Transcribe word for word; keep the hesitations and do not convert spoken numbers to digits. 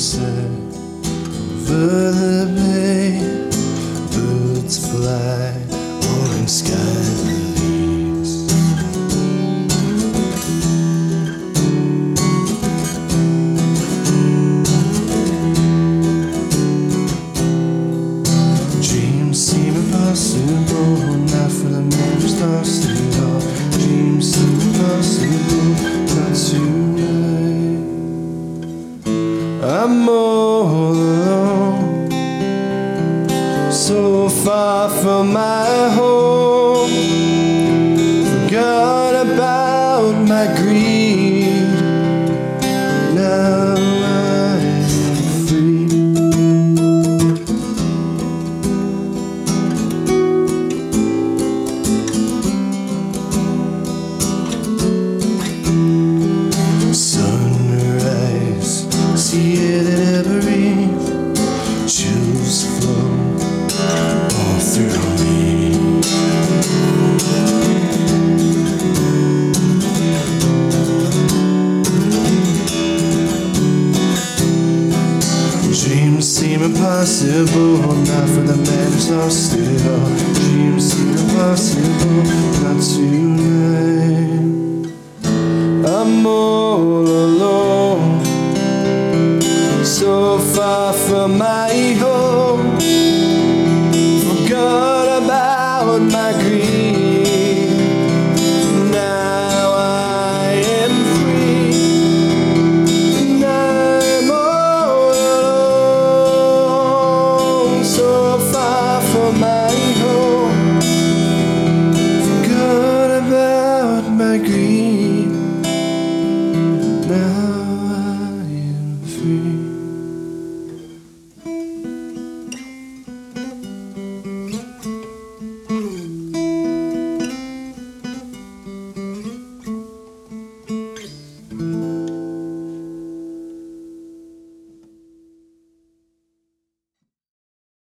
sunset over the bay, birds fly, orange sky leaves. Dreams seem impossible, not for the man who's lost it all. Dreams seem impossible, not tonight. I'm all alone, so far from my home. Forgot about my greed. Now I'm free. Sunrise, see it every chills flow all through me. Dreams seem impossible, not for the man who's lost it all. Dreams seem impossible, not tonight. I'm all alone, so far from my home.